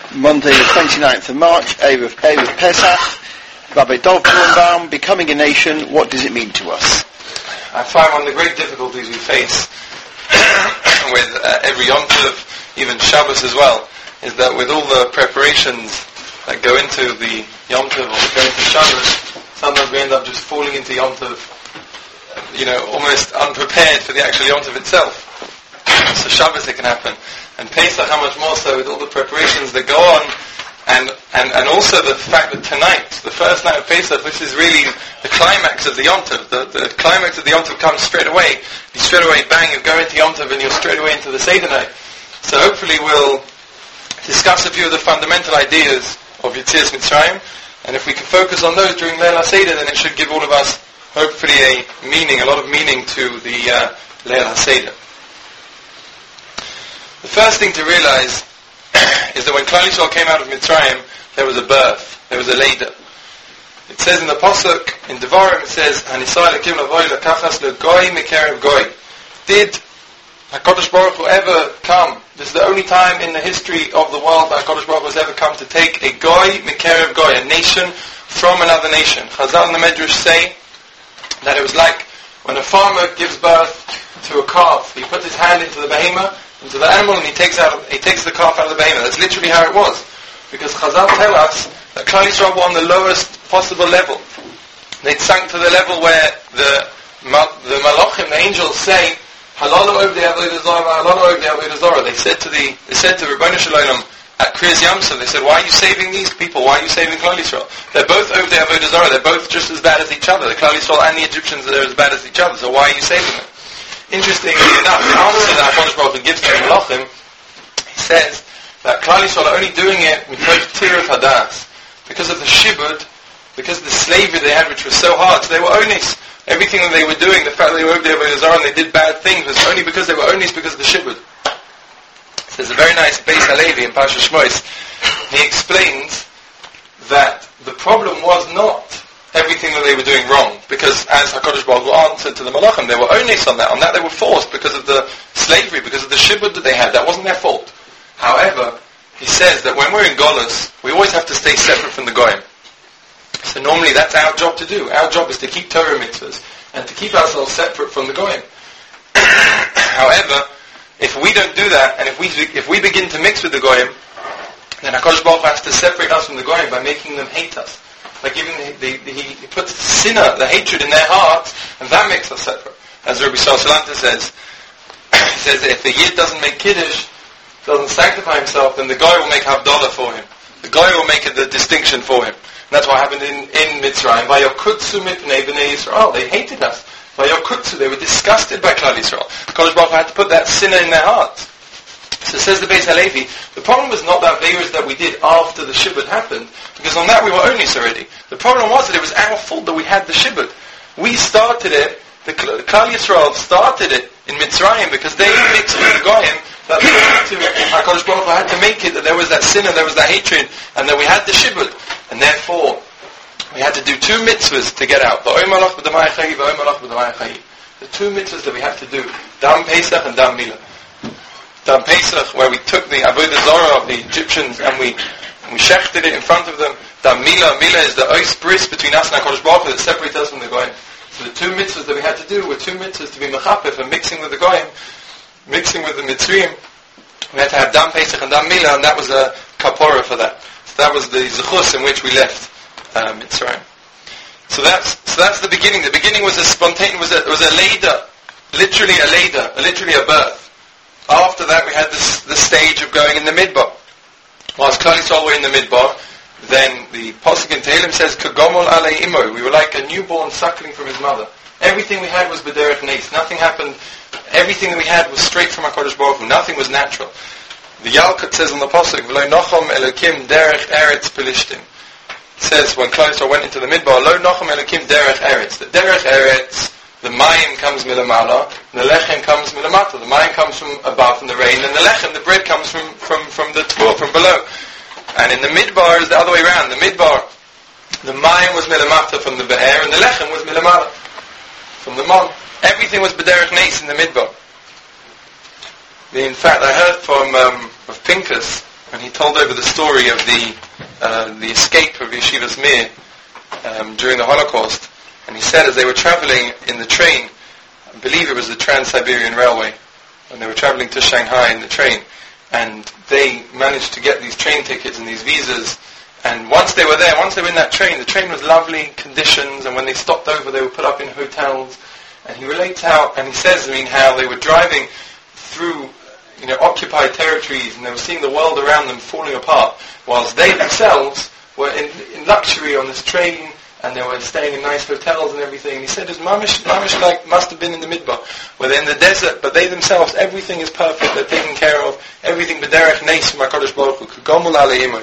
Monday the 29th of March, Erev Pesach, Rabbi Dov Birnbaum, Becoming a Nation, what does it mean to us? I find one of the great difficulties we face with every Yom Tov, even Shabbos as well, is that with all the preparations that go into the Yom Tov or go into Shabbos, sometimes we end up just falling into Yom Tov, almost unprepared for the actual Yom Tov itself. So Shabbos it can happen. And Pesach, how much more so with all the preparations that go on, and also the fact that tonight, the first night of Pesach, which is really the climax of the Yom Tov, the climax of the Yom Tov comes straight away. You straight away, bang, you go into Yom Tov and you're straight away into the Seder night. So hopefully we'll discuss a few of the fundamental ideas of Yetzias Mitzrayim, and if we can focus on those during Leil HaSeder, then it should give all of us hopefully a lot of meaning to the Leil HaSeder. The first thing to realize is that when Klal Yisrael came out of Mitzrayim, there was a birth, there was a Leida. It says in the Pasuk, in Devarim, it says, Hanisai lekim lavoy lekachas legoy mikerev goy. Did HaKadosh Baruch Hu ever come? This is the only time in the history of the world that HaKadosh Baruch Hu has ever come to take a goy mikerev goy, a nation from another nation. Chazal and the Medrash say that it was like when a farmer gives birth to a calf. He puts his hand into the behemoth, into the animal, and he takes the calf out of the behemoth. That's literally how it was. Because Chazal tell us that Klal Yisrael were on the lowest possible level. They'd sunk to the level where the Malachim, the angels, say, Halalo Ovdei Avodah Zarah, Halalo Ovdei Avodah Zarah. They said to Ribbono Shel Olam at Kriyas Yamsuf, they said, why are you saving these people? Why are you saving Klal Yisrael? They're both Ovdei Avodah Zarah. They're both just as bad as each other. The Klal Yisrael and the Egyptians are as bad as each other. So why are you saving them? Interestingly enough, the answer that HaKadosh Baruch Hu gives to the Malachim, he says that Klal Yisrael are only doing it because of the shibud, because of the slavery they had, which was so hard. So they were onis. Everything that they were doing, the fact that they were over there with Azar and they did bad things, was only because they were onis, because of the shibud. There's a very nice Beis Halevi in Parshas Shmos. He explains that the problem was not everything that they were doing wrong, because as HaKadosh Baruch Hu answered to the Malachim, they were ones on that they were forced because of the slavery, because of the shibud that they had. That wasn't their fault. However, he says that when we're in Golus, we always have to stay separate from the Goyim. So normally that's our job to do. Our job is to keep Torah mitzvahs and to keep ourselves separate from the Goyim. However, if we don't do that, and if we begin to mix with the Goyim, then HaKadosh Baruch Hu has to separate us from the Goyim by making them hate us. By giving he puts sinner, the hatred in their hearts, and that makes us separate. As Rabbi Salanta says, he says that if the Yid doesn't make Kiddush, doesn't sanctify himself, then the guy will make Havdalah for him. The guy will make the distinction for him. And that's what happened in Mitzrayim. Vayokutsu mipnei b'nei Yisrael. They hated us. Vayokutsu, they were disgusted by Klal Yisrael. Kodesh Baruch Hu had to put that sinner in their hearts. So says the Beis Halevi, the problem was not the Averas that we did after the Shibud happened, because on that we were onis already. The problem was that it was our fault that we had the Shibud. We started it, the Klal Yisrael started it in Mitzrayim, because they mixed with the Goyim, that HaKadosh Baruch Hu had to make it, that there was that sin and there was that hatred, and that we had the Shibud. And therefore, we had to do two mitzvahs to get out. The two mitzvahs that we had to do, Dam Pesach and Dam Milah. Dam Pesach, where we took the Avodah Zarah of the Egyptians and we shechted it in front of them. Dam Milah is the ois bris between us and HaKadosh Baruch Hu that separates us from the Goyim. So the two mitzvahs that we had to do were two mitzvahs to be mechapef and mixing with the Goyim, mixing with the Mitzrayim. We had to have Dam Pesach and Dam Milah, and that was a kapora for that. So that was the zechus in which we left Mitzrayim. So that's the beginning. The beginning was a spontaneous, was a leida, literally a birth. After that, we had the stage of going in the midbar. Whilst Klal Yisrael were in the midbar, then the Pasuk in Tehillim says, "Kagomol alei imo." We were like a newborn suckling from his mother. Everything we had was b'derech neis. Nothing happened. Everything that we had was straight from HaKadosh Baruch Hu. Nothing was natural. The Yalkut says on the Pasuk, "V'lo nochom elokim derech eretz pelishtim." It says when Klal Yisrael went into the midbar, "Lo nochom elokim derech eretz." The derech eretz, the mayim comes milamala, and the lechem comes milamata. The mayim comes from above, from the rain, and the lechem, the bread, comes from the tvor, from below. And in the midbar is the other way around. The midbar, the mayim was milamata from the be'er, and the lechem was milamala from the mom. Everything was b'derech neis in the midbar. In fact, I heard from of Pinchas and he told over the story of the escape of Yeshivas Mir during the Holocaust. And he said as they were traveling in the train, I believe it was the Trans-Siberian Railway, when they were traveling to Shanghai in the train, and they managed to get these train tickets and these visas. And once they were there, once they were in that train, the train was lovely conditions, and when they stopped over, they were put up in hotels. And he relates how, and he says, how they were driving through, occupied territories, and they were seeing the world around them falling apart, whilst they themselves were in luxury on this train, and they were staying in nice hotels and everything. And he said, it's mamish like must have been in the midbar, where they're in the desert, but they themselves, everything is perfect, they're taken care of, everything b'derech neis from HaKadosh Baruch Hu, k'gomul aleimoi.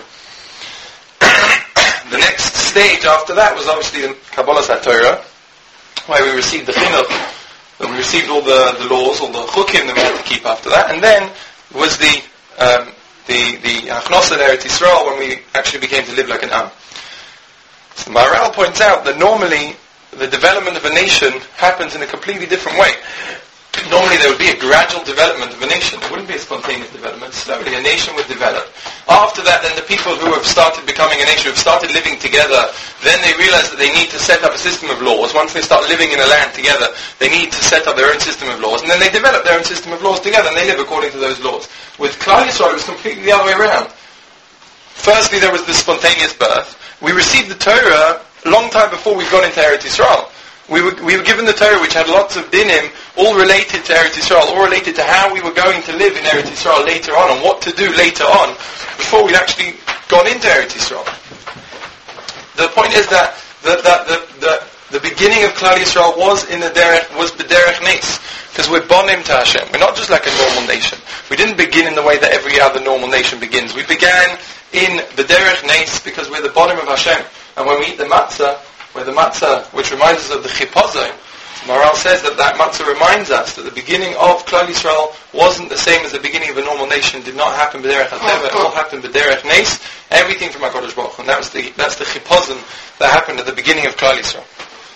The next stage after that was obviously the Kabbalah HaTorah, where we received the chinuch, and we received all the laws, all the chukim that we had to keep after that, and then was the Achnosa Eretz Yisrael, when we actually became to live like an Am. So Maharal points out that normally the development of a nation happens in a completely different way. Normally there would be a gradual development of a nation. It wouldn't be a spontaneous development. Slowly a nation would develop. After that, then the people who have started becoming a nation, who have started living together, then they realize that they need to set up a system of laws. Once they start living in a land together, they need to set up their own system of laws. And then they develop their own system of laws together, and they live according to those laws. With Klal Yisrael, it was completely the other way around. Firstly, there was the spontaneous birth. We received the Torah a long time before we've gone into Eretz Yisrael. We were given the Torah, which had lots of dinim, all related to Eretz Yisrael, all related to how we were going to live in Eretz Yisrael later on, and what to do later on, before we'd actually gone into Eretz Yisrael. The point is that the beginning of Klal Yisrael was b'derech neis, because we're bonim to Hashem. We're not just like a normal nation. We didn't begin in the way that every other normal nation begins. We began in b'derech neis because we're the bonim of Hashem. And when we eat the matzah, which reminds us of the chipazon, Maharal says that matzah reminds us that the beginning of Klal Yisrael wasn't the same as the beginning of a normal nation. Did not happen b'derech hateva. It all happened b'derech neis. Everything from HaKadosh Baruch Hu. And that's the chipazon that happened at the beginning of Klal Yisrael.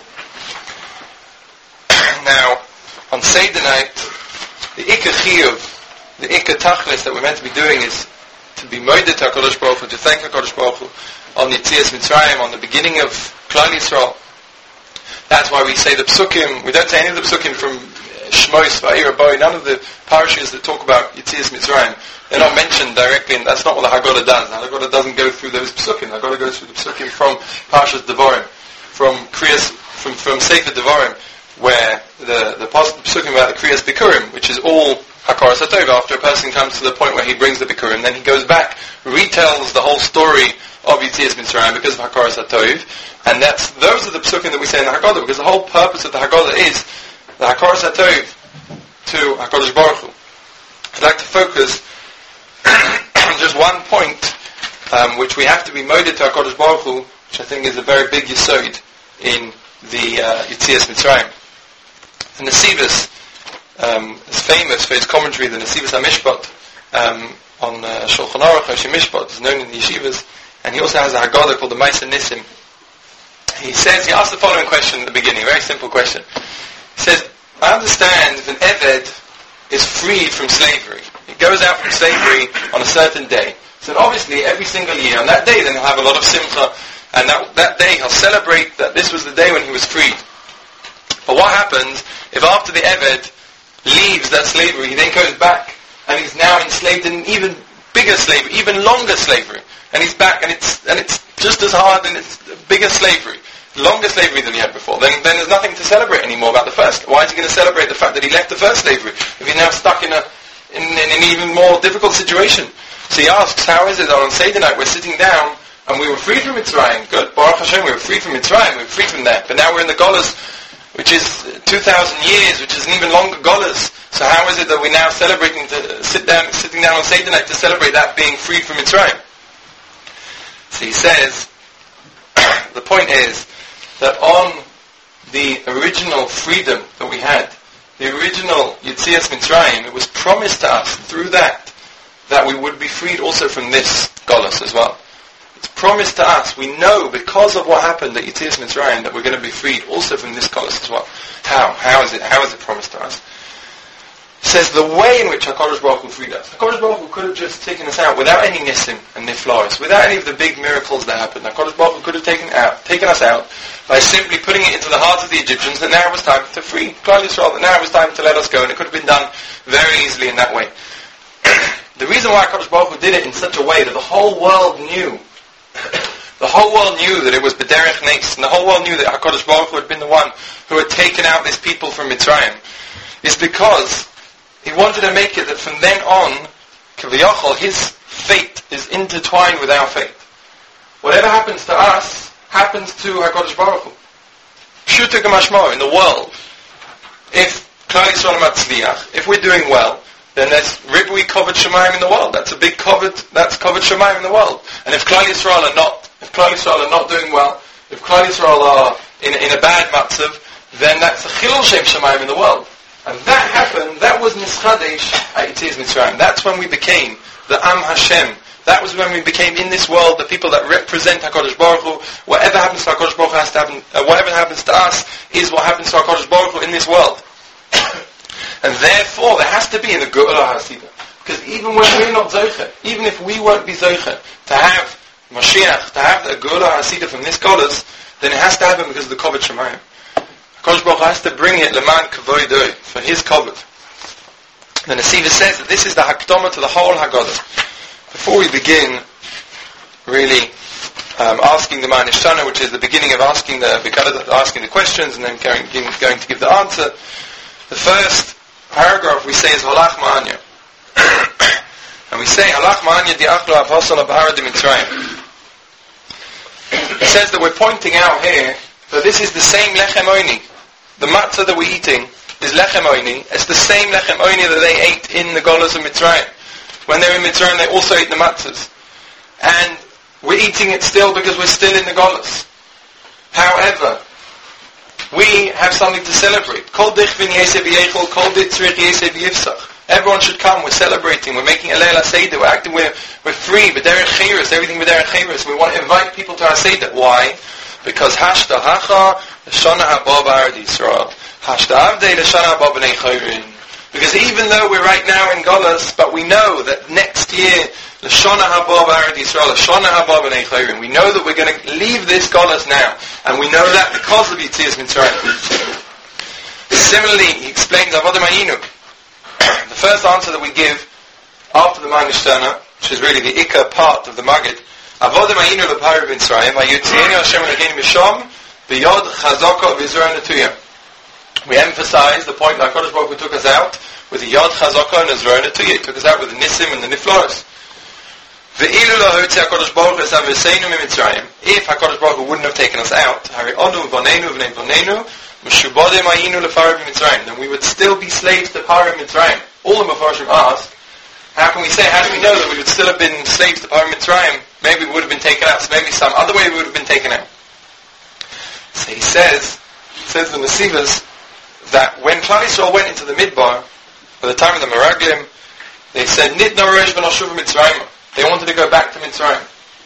Now, on Seder night, the Ikka Chiyuv, the Ikka Tachlis that we're meant to be doing is to be moeded to HaKadosh Baruch Hu, to thank HaKadosh Baruch Hu on Yetzias Mitzrayim, on the beginning of Klal Yisrael. That's why we say the Psukim. We don't say any of the Psukim from Shmos, Va'ir, Boi, none of the parashas that talk about Yetzias Mitzrayim. They're not mentioned directly, and that's not what the Haggadah does. The Haggadah doesn't go through those Psukim. The Haggadah goes through the Psukim from Parashas Devarim, from Sefer Devarim, where the Psukim about the Kriyas Bikurim, which is all Hakaras HaTov. After a person comes to the point where he brings the Bikurim, then he goes back, retells the whole story of Yetzias Mitzrayim because of Hakaras HaTov, and those are the Psukim that we say in the Haggadah, because the whole purpose of the Haggadah is the Hakaras HaTov to HaKadosh Baruch Hu. I'd like to focus on just one point, which we have to be moeded to HaKadosh Baruch Hu, which I think is a very big yesod in the Yetzias Mitzrayim. The Nesivos is famous for his commentary, the Nesivos HaMishpat, on Shulchan Aruch, Hoshei Mishpat, is known in the yeshivas, and he also has a Haggadah called the Ma'aseh Nisim. He asked the following question at the beginning, a very simple question. He says, I understand if an Eved is freed from slavery. He goes out from slavery on a certain day. So obviously every single year, on that day then he'll have a lot of simcha, and that day he'll celebrate that this was the day when he was freed. But what happens if after the Eved leaves that slavery, he then goes back and he's now enslaved in even bigger slavery, even longer slavery, and he's back and it's just as hard and it's bigger slavery, longer slavery than he had before. Then there's nothing to celebrate anymore about the first. Why is he going to celebrate the fact that he left the first slavery if he's now stuck in an even more difficult situation? So he asks, how is it that on Seder night we're sitting down and we were freed from Mitzrayim? Good, Baruch Hashem, we were freed from Mitzrayim, we were freed from that, but now we're in the Golas, which is 2,000 years, which is an even longer Golas. So how is it that we're now celebrating sitting down on Seder night to celebrate that being freed from Mitzrayim? So he says, the point is that on the original freedom that we had, the original Yetzias Mitzrayim, it was promised to us through that we would be freed also from this Golas as well. It's promised to us. We know because of what happened at Yetzias Mitzrayim that we're going to be freed also from this Golas as well. How is it promised to us? says the way in which HaKadosh Baruch Hu freed us. HaKadosh Baruch Hu could have just taken us out without any nisim and niflaos, without any of the big miracles that happened. HaKadosh Baruch Hu could have taken us out by simply putting it into the hearts of the Egyptians that now it was time to free Klal Yisrael, that now it was time to let us go, and it could have been done very easily in that way. The reason why HaKadosh Baruch Hu did it in such a way that the whole world knew, that it was B'derech Nes, and the whole world knew that HaKadosh Baruch Hu had been the one who had taken out these people from Mitzrayim, is because he wanted to make it that from then on, Kaviyachol, his fate is intertwined with our fate. Whatever happens to us, happens to HaKadosh Baruch Hu. Pshuta Gemashmo, in the world, if Klal Yisrael Matzliach, if we're doing well, then there's Ribui Kovod Shemayim in the world. That's a big Kovod Shemayim in the world. And if Klal Yisrael are not doing well, if Klal Yisrael are in a bad matzav, then that's a Chilul Shem Shemayim in the world. And that happened, that was Nischadesh Ha'itiz Mitzrayim. That's when we became the Am Hashem. That was when we became in this world the people that represent HaKadosh Baruch Hu. Whatever happens to HaKadosh Baruch Hu has to happen, whatever happens to us is what happens to HaKadosh Baruch Hu in this world. And therefore, there has to be in the Geula HaSida. Because even when we're not Zoche, even if we won't be Zoche, to have Mashiach, to have the Geula HaSida from this Golos, then it has to happen because of the Kovod Shemayim. HaKadosh Baruch Hu has to bring it Leman Kavoidoi, for his Kovod. The Nesiva says that this is the Hakdama to the whole Haggadah. Before we begin, really, asking the Ma'an Ishtana, which is the beginning of asking the questions and then going to give the answer, the first paragraph we say is Halach Ma'anya. And we say Halach Ma'anya di'achlo avhosol abhara de Mitzrayim. It says that we're pointing out here that this is the same Lechem Oini. The matzah that we're eating is Lechem Oini. It's the same Lechem Oini that they ate in the Golos of Mitzrayim. When they were in Mitzrayim, they also ate the matzahs. And we're eating it still because we're still in the Golos. However, we have something to celebrate. Everyone should come. We're celebrating. We're making a Leila Seder. We're acting. We're free. B'derech Chayros. Everything b'derech Chayros. We want to invite people to our Seder. Why? Because Hashta Hacha L'Shana Haba B'Arad Yisrael. Hashta Avdei L'Shana Haba B'nei Chayrin. Because even though we're right now in Golos, but we know that next year L'Shana Haba B'Arad Yisrael, L'Shana Haba B'nei Chayrin. We know that we're going to leave this Golos now, and we know that because of Yetzias Mitzrayim. Similarly, he explains Avodah Ma'inu. The first answer that we give after the Ma'an Ishtana, which is really the Ikka part of the Maggid, Avodah Ma'inu L'Pari B'Mitzrayim, Vayotzienu Hashem Elokeinu Misham, B'yod Chazaka V'Zura Netuya. We emphasize the point that HaKadosh Baruch Hu took us out with the Yod Chazaka and Zura Netuya. He took us out with the Nisim and the Niflaros. Ve'ilu lahotzi HaKadosh Baruch Hu es Aveseinu miMitzrayim. If HaKadosh Baruch Hu wouldn't have taken us out, Hari Onu V'Bonenu V'nei Bonenu, M'shubodem Ayinu L'Pari B'Mitzrayim, then we would still be slaves to Pari Mitzrayim. All the Mefarshim ask, how do we know that we would still have been slaves to Pari Mitzrayim? Maybe we would have been taken out, so maybe some other way we would have been taken out. So he says the Nesivas, that when Klal Yisrael went into the Midbar, by the time of the Meraglim, they said, Nidna Rosh V'Noshuv Mitzrayim. They wanted to go back to Mitzrayim.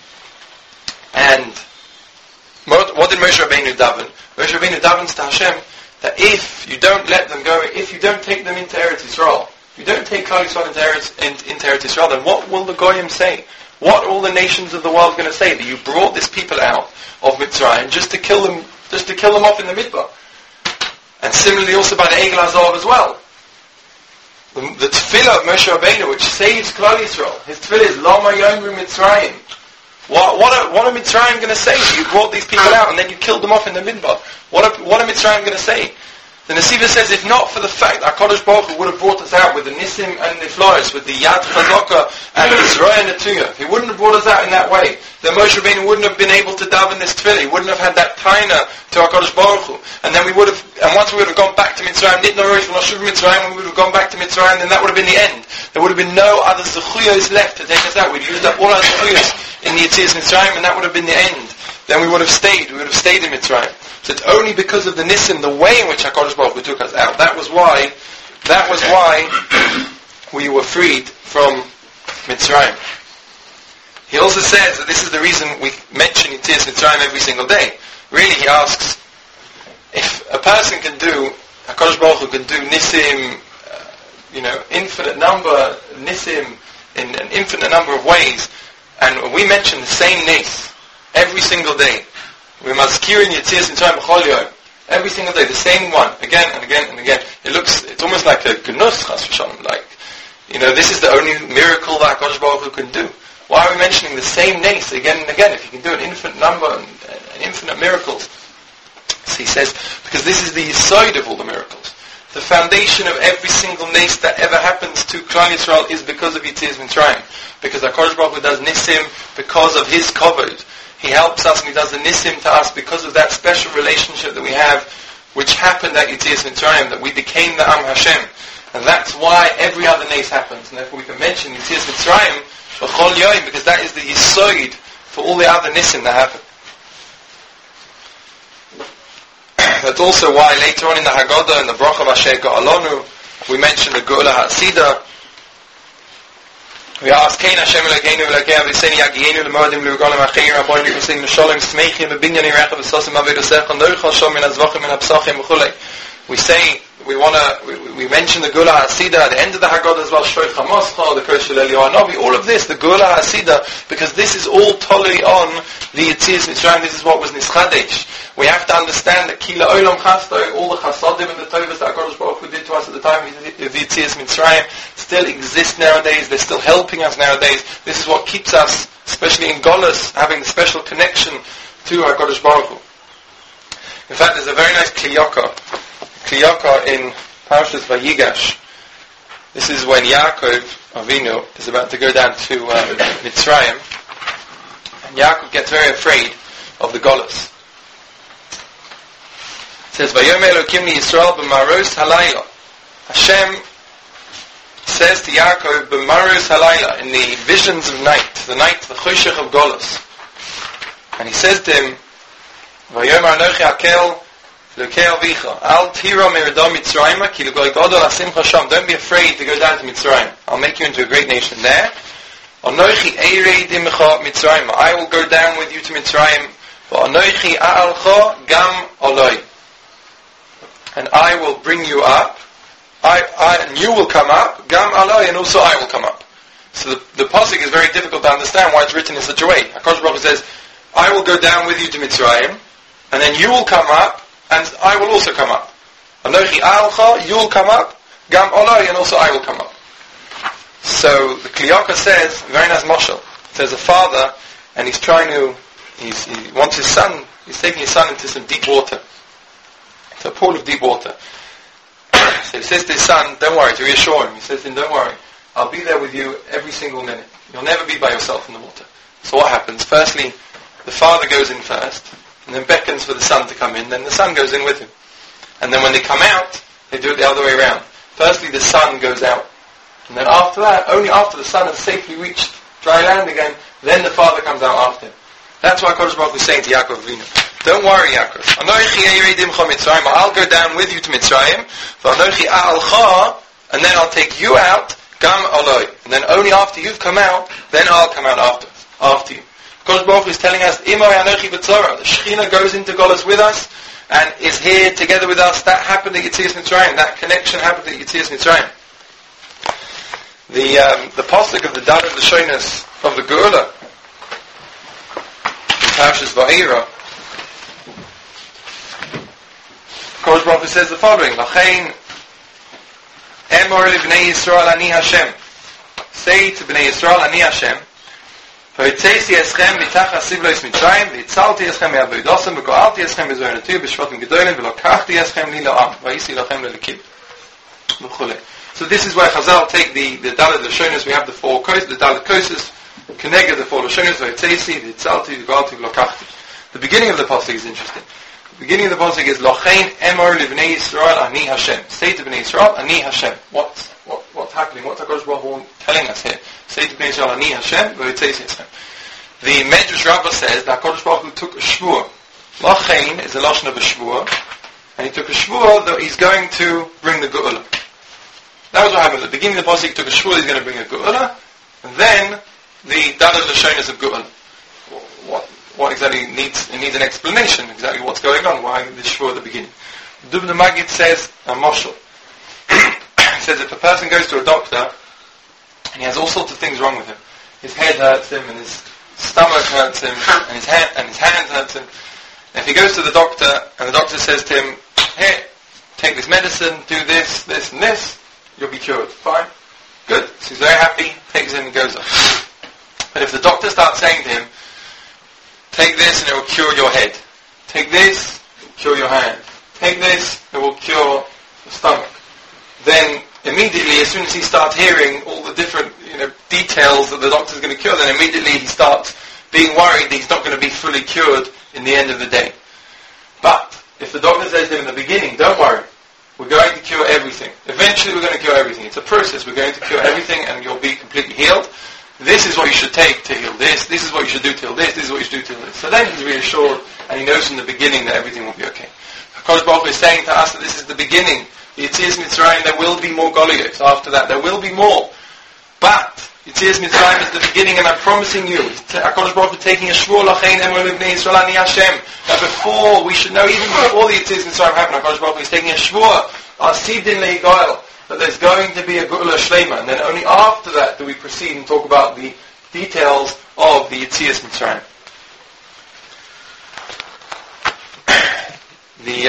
And what did Moshe Rabbeinu daven? Moshe Rabbeinu davens to Hashem that if you don't let them go, if you don't take them into Eretz Yisrael, if you don't take Klal Yisrael into Eretz Yisrael, then what will the Goyim say? What are all the nations of the world going to say? That you brought this people out of Mitzrayim just to kill them off in the Midbar. And similarly also by the Egel HaZahav as well. The tefillah of Moshe Rabbeinu, which saves Klal Yisrael, his tefillah is Lama Yomru Mitzrayim. What are Mitzrayim going to say? You brought these people out and then you killed them off in the Midbar. What are Mitzrayim going to say? The Nesiva says, if not for the fact that HaKadosh Baruch Hu would have brought us out with the Nisim and the Niflaos, with the Yad Chazaka and the Zerah and the Netuya, if he wouldn't have brought us out in that way, then Moshe Rabbeinu wouldn't have been able to daven this tefillah. He wouldn't have had that taina to HaKadosh Baruch Hu. And then once we would have gone back to Mitzrayim, Nidna Rosh V'Noshuv Mitzrayim, we would have gone back to Mitzrayim, then that would have been the end. There would have been no other zechuyos left to take us out. We'd used up all our zechuyos in the Yetzias Mitzrayim, and that would have been the end. Then we would have stayed in Mitzrayim. So it's only because of the Nisim, the way in which HaKadosh Baruch Hu took us out. That was why we were freed from Mitzrayim. He also says that this is the reason we mention Yetzias Mitzrayim every single day. Really, he asks, if a person can do, HaKadosh Baruch Hu can do Nisim, infinite number nisim in an infinite number of ways, and we mention the same nes every single day. We mazkirin Yetzias Mitzrayim b'chol yom. Every single day, the same one, again and again and again. It's almost like a gnus, chas v'shalom, like, this is the only miracle that HaKadosh Baruch Hu can do. Why are we mentioning the same nes again and again if you can do an infinite number and infinite miracles? So he says, because this is the yesod of all the miracles. The foundation of every single nes that ever happens to Klal Yisrael is because of Yetzias Mitzrayim. Because HaKadosh Baruch Hu does nisim because of his kavod. He helps us and he does the nisim to us because of that special relationship that we have, which happened at Yetzias Mitzrayim, that we became the Am Hashem. And that's why every other nes happens. And therefore we can mention Yetzias Mitzrayim b'chol yom, because that is the yesod for all the other nisim that happen. That's also why later on in the Haggadah, in the Bracha Asher Ga'alonu, we mention the Geula HaSida. We ask, Kein Hashem Elokeinu Elokei Aviseinu Yagienu L'modim L'ugolim Acheir Aboinu L'Kusin L'Sholem Smeichim B'Binyani Recha V'Sosim Avedosech Noichal Shom Min Azvachim Min HaPsachim V'chulei. We say, we mention the Geula HaSida at the end of the Haggadah as well, Shoich HaMoscha, the Kosh Shel Eliyahu Hanavi, all of this, the Geula HaSida, because this is all totally on the Yetzias Mitzrayim. This is what was Nischadesh. We have to understand that Kila Olam Chasto, all the Chasadim and the Tovas that HaKadosh Baruch Hu did to us at the time of the Yetzias Mitzrayim, still exist nowadays. They're still helping us nowadays. This is what keeps us, especially in Golus, having the special connection to HaKadosh Baruch Hu. In fact, there's a very nice Kliyaka in Parshas Vayigash. This is when Yaakov Avinu is about to go down to Mitzrayim, and Yaakov gets very afraid of the Golus. It says, Vayomer Elokim li Yisrael b'maros halayla. Hashem says to Yaakov, b'maros halayla, in the visions of night, the choshech of Golus. And he says to him, Vayomer Anochi Hakel L'Kei Avicha, Al Tira Meridam Mitzrayim, Ki L'Goy Gadol Asimcha Sham. Don't be afraid to go down to Mitzrayim. I'll make you into a great nation there. Anochi Eirei Dimcha Mitzrayim. I will go down with you to Mitzrayim. Anochi A'alcha Gam Oloi. And I will bring you up. And you will come up. Gam Oloi, and also I will come up. So the pasuk is very difficult to understand why it's written in such a way. HaKadosh Baruch Hu says, I will go down with you to Mitzrayim, and then you will come up, and I will also come up. Anochi A'alcha, you will come up, Gam Oloi, and also I will come up. So the Kliyaka says, very nice mashal, it says a father, and he wants his son, he's taking his son into some deep water. It's a pool of deep water. So he says to his son, don't worry, to reassure him, he says to him, don't worry, I'll be there with you every single minute. You'll never be by yourself in the water. So what happens? Firstly, the father goes in first, and then beckons for the son to come in, then the son goes in with him. And then when they come out, they do it the other way around. Firstly, the son goes out. And then after that, only after the son has safely reached dry land again, then the father comes out after him. That's why HaKadosh Baruch Hu is saying to Yaakov Avinu, don't worry, Yaakov. I'll go down with you to Mitzrayim, and then I'll take you out, Gam Oloi. And then only after you've come out, then I'll come out after you. HaKadosh Baruch Hu is telling us, the Shekhinah goes into Golus with us, and is here together with us. That happened at Yetzias Mitzrayim. That connection happened at Yetzias Mitzrayim. The pasuk of the Dad of the Shonas of the Geula in Parshas Va'era, HaKadosh Baruch Hu says the following: Lachein Emor Bnei Yisrael Ani Hashem. Say to Bnei Yisrael, Ani Hashem. V'yitzesi eschem mitach asivlois Mitzrayim, v'yitzalti eschem me'avoidosem, v'go'alti eschem bezorenatu, b'shvatim gedolim, v'lokachti eschem li la'am, v'yisi lachem le'lekim. V'chule. So this is where Chazal take the Dalet Lashonos. We have the four coasts, the Dalet Kosos, Keneged the four Lashonos, v'yitzesi, v'yitzalti, v'go'alti, v'lokachti. The beginning of the pasuk is interesting. The beginning of the pasuk is Lachein Emor Livnei Yisrael Ani Hashem. Say to Bnei Yisrael, Ani Hashem. What's happening? What's HaKadosh Baruch Hu telling us here? Say to Bnei Yisrael, Ani Hashem, v'yitzesi Hashem. The Medrash Rabbah says that HaKadosh Baruch Hu took a shvur. Lachein is a lashon of a shvur, and he took a shvur that he's going to bring the Geula. That was what happened. At the beginning of the pasuk, he took a shvur, he's going to bring a Geula, and then the Dalet Lashonos of Geula. What exactly needs an explanation, exactly what's going on, why this shvur at the beginning. Dubna Magid says a mashal. It says if a person goes to a doctor and he has all sorts of things wrong with him, his head hurts him and his stomach hurts him and his hands hurts him, and if he goes to the doctor and the doctor says to him, here, take this medicine, do this, this and this, you'll be cured. Fine. Good. So he's very happy, takes it and goes off. But if the doctor starts saying to him, take this and it will cure your head. Take this, it will cure your hand. Take this, it will cure your stomach. Then immediately, as soon as he starts hearing all the different details that the doctor's going to cure, then immediately he starts being worried that he's not going to be fully cured in the end of the day. But if the doctor says to him in the beginning, don't worry, we're going to cure everything. Eventually we're going to cure everything. It's a process. We're going to cure everything and you'll be completely healed. This is what you should take to heal this. This is what you should do to heal this. This is what you should do to heal this. So then he's reassured and he knows from the beginning that everything will be okay. HaKadosh Baruch Hu is saying to us that this is the beginning. The Yetzias Mitzrayim, there will be more Goliyos. After that, there will be more. But Yetzias Mitzrayim is the beginning, and I'm promising you, HaKadosh Baruch Hu is taking a shvur lachein emor libnei Yisrael ani Hashem. That before, we should know, even before the Yetzias Mitzrayim happened, HaKadosh Baruch Hu is taking a shvur, asidin leigoil, that there's going to be a Geula Shlema, and then only after that do we proceed and talk about the details of the Yetzias Mitzrayim. The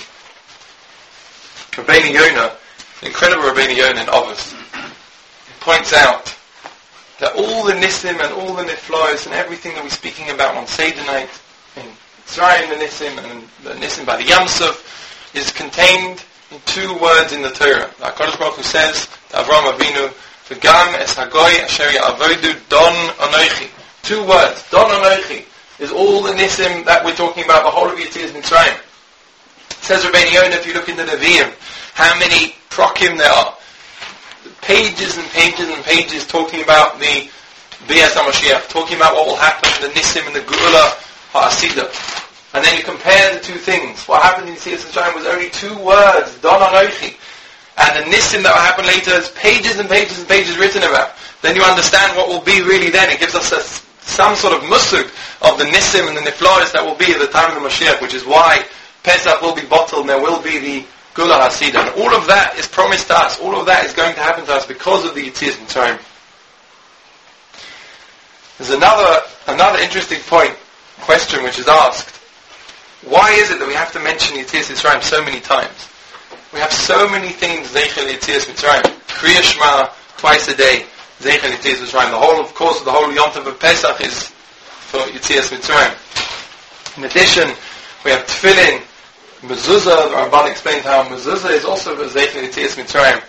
Rabbeinu Yonah, the incredible Rabbeinu Yonah in Avos, points out that all the Nissim and all the Niflois and everything that we're speaking about on Seder night, in Mitzrayim the Nissim and the Nissim by the Yam Suf, is contained in two words in the Torah. HaKadosh Baruch Hu says to Avraham Avinu, V'gam es hagoy asher ya'avodu don anochi. Two words, don anochi, is all the Nissim that we're talking about, the whole of Yetzias Mitzrayim. Says Rabbeinu Yonah, if you look in the Nevi'im, how many prokim there are. Pages and pages and pages talking about the Bias HaMashiach, talking about what will happen, the Nissim and the Geula HaAsida. And then you compare the two things. What happened in Yetzias Mitzrayim was only two words, Don Anochi. And the Nissim that will happen later is pages and pages and pages written about. Then you understand what will be really then. It gives us some sort of musug of the Nissim and the Niflois that will be at the time of the Mashiach, which is why Pesach will be bottled and there will be the Geula HaSida. And all of that is promised to us. All of that is going to happen to us because of the Yetzias Mitzrayim. There's another interesting question which is asked. Why is it that we have to mention Yetzias Mitzrayim so many times? We have so many things, Zeichel Yetzias Mitzrayim. Kriya Shema, twice a day, Zeichel Yetzias Mitzrayim. The whole Yom Tov of Pesach is for Yetzias Mitzrayim. In addition, we have Tefillin, Mezuzah. The Ramban explains how Mezuzah is also for Zeichel Yetzias Mitzrayim.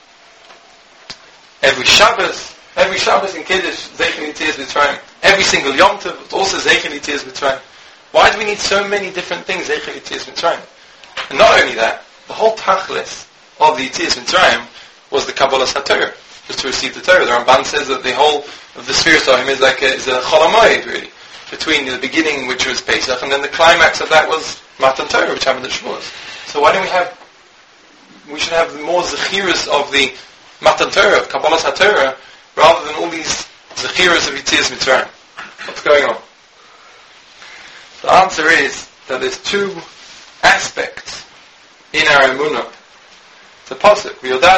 Every Shabbos in Kiddush, Zeichel Yetzias Mitzrayim. Every single Yom Tov, it's also Zeichel Yetzias Mitzrayim. Why do we need so many different things, Zeichel Yetzias Mitzrayim? And not only that, the whole tachlis of the Yetzias Mitzrayim was the Kabbalah HaTorah, just to receive the Torah. The Ramban says that the whole of the Sfiras Ohim is like a Chol HaMoed, really, between the beginning, which was Pesach, and then the climax of that was Matan Torah, which happened at Shavuos. So why don't we should have more Zechiras of the Matan Torah, of Kabbalah HaTorah, rather than all these Zechiras of Yetzias Mitzrayim. What's going on? The answer is that there's two aspects in our emunah. It's a pasuk.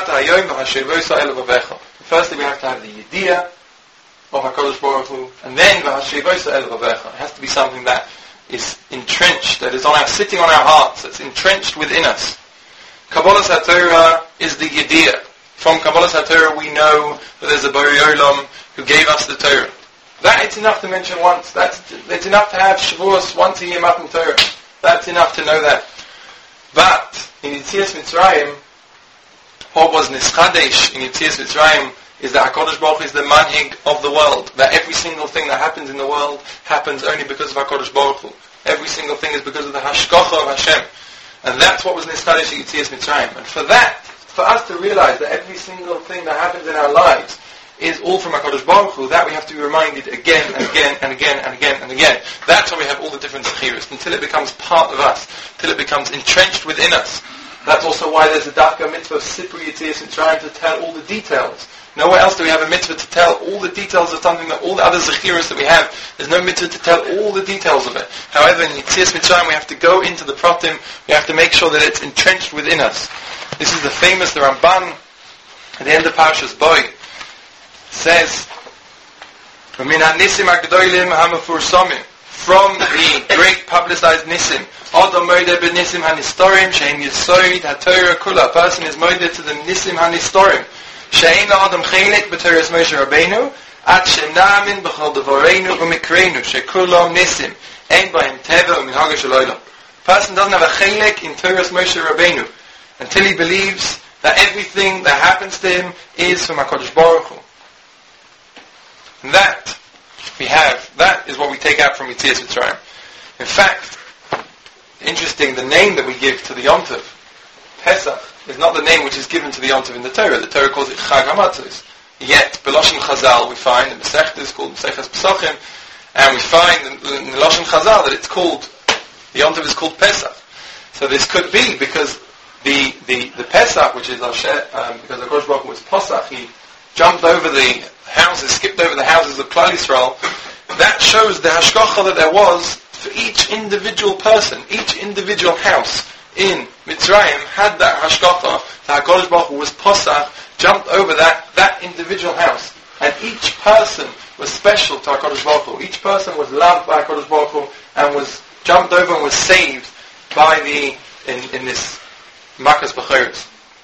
Firstly, we have to have the yediyah of HaKadosh Baruch Hu, and then it has to be something that is entrenched, that is sitting on our hearts, that's entrenched within us. Kabbalah HaTorah is the yediyah. From Kabbalah HaTorah we know that there's a Borei Olam who gave us the Torah. That it's enough to mention once. It's enough to have Shavuos once a year Matan Torah. That's enough to know that. But in Yetzias Mitzrayim, what was Nischadesh in Yetzias Mitzrayim is that HaKadosh Baruch Hu is the manhig of the world. That every single thing that happens in the world happens only because of HaKadosh Baruch Hu. Every single thing is because of the Hashgacha of Hashem. And that's what was Nischadesh in Yetzias Mitzrayim. And for us to realize that every single thing that happens in our lives is all from HaKadosh Baruch Hu, that we have to be reminded again and again and again and again and again. That's why we have all the different zechiros, until it becomes part of us, till it becomes entrenched within us. That's also why there's a Dafka mitzvah of Sipur Yetzias Mitzrayim to tell all the details. Nowhere else do we have a mitzvah to tell all the details of something that all the other zechiros that we have. There's no mitzvah to tell all the details of it. However, in Yetzias Mitzrayim we have to go into the pratim, we have to make sure that it's entrenched within us. This is the Ramban At the end of Parshas Boy, says, from the great publicized Nisim, a person is moided to the Nisim HaNistorim, she'ein la'adam chelik b'Torah Moshe Rabbeinu, at she'namin b'chol devoreinu u'mikreinu, she'kulam Nisim, ein b'hem teva u'minhaga shel olam. Person doesn't have a chelik in Torah Moshe Rabbeinu until he believes that everything that happens to him is from HaKadosh Baruch Hu. And that is what we take out from Yetzias Mitzrayim. In fact, interesting, the name that we give to the Yom Tov, Pesach, is not the name which is given to the Yom Tov in the Torah. The Torah calls it Chag HaMatzos. Yet, B'Loshen Chazal, we find, in Masechta is called Maseches Pesachim, and we find in the Loshen Chazal that it's called, the Yom Tov is called Pesach. So this could be because the Pesach, which is because the Kodesh Baruch Hu was Pesach, he jumped over the houses, skipped over the houses of Klal Yisrael. That shows the hashgacha that there was for each individual person, each individual house in Mitzrayim had that hashgacha. The HaKadosh Baruch Hu was Pesach, jumped over that individual house, and each person was special to HaKadosh Baruch Hu. Each person was loved by HaKadosh Baruch Hu and was jumped over and was saved by in this Makas B'Choros.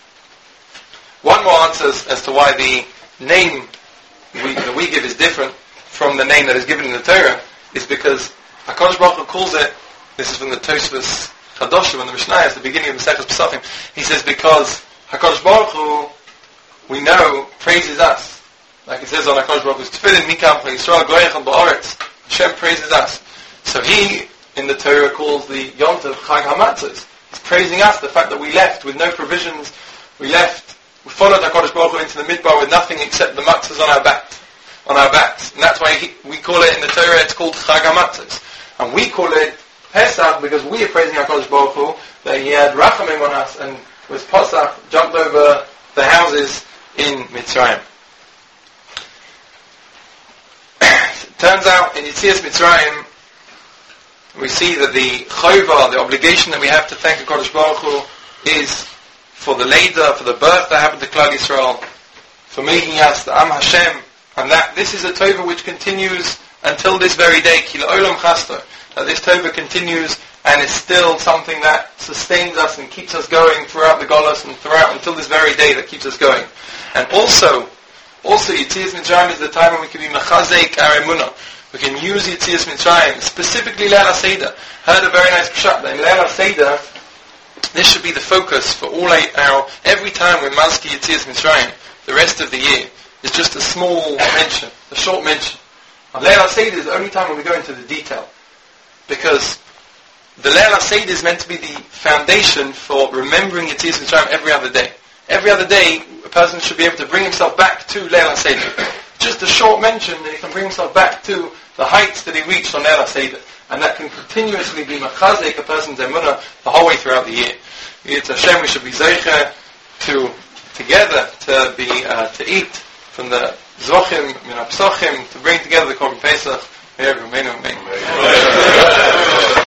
One more answer as to why the name that we give is different from the name that is given in the Torah is because HaKadosh Baruch Hu calls it, this is from the Tosfos Chadoshim and the Mishnah, at the beginning of the Maseches Pesachim, he says because HaKadosh Baruch Hu, we know, praises us. Like it says on HaKadosh Baruch Hu's Tefillin, Mikam Yisrael Goyechel Ba'aretz, Hashem praises us. So he, in the Torah, calls the Yom Tov Chag HaMatzos. He's praising us, the fact that we left with no provisions, we followed HaKadosh Baruch Hu into the Midbar with nothing except the matzahs on our backs. And that's why we call it in the Torah, it's called Chag HaMatzos. And we call it Pesach because we are praising HaKadosh Baruch Hu that he had rachamim on us and was Pesach, jumped over the houses in Mitzrayim. Turns out in Yetzias Mitzrayim we see that the chova, the obligation that we have to thank HaKadosh Baruch Hu is for the Leida, for the birth that happened to Klal Yisrael, for making us the Am Hashem, and that this is a tova which continues until this very day, Ki La'olam Chasto, that this tova continues and is still something that sustains us and keeps us going throughout the Golus and throughout until this very day that keeps us going. And also Yetzias Mitzrayim is the time when we can be Mechazek our emunah. We can use Yetzias Mitzrayim, specifically Leil HaSeder. Heard a very nice pshat that in Leil HaSeder, this should be the focus for every time we Mazki Yetzias Mitzrayim, the rest of the year, is just a small mention, a short mention. And Leil HaSeder is the only time when we go into the detail. Because the Leil HaSeder is meant to be the foundation for remembering Yetzias Mitzrayim every other day. Every other day, a person should be able to bring himself back to Leil HaSeder. Just a short mention that he can bring himself back to the heights that he reached on Leil HaSeder. And that can continuously be machazek a person's emunah the whole way throughout the year. It's Hashem, we should be zeicher together to eat from the zochim, min ha-psochim, to bring together the Korban Pesach.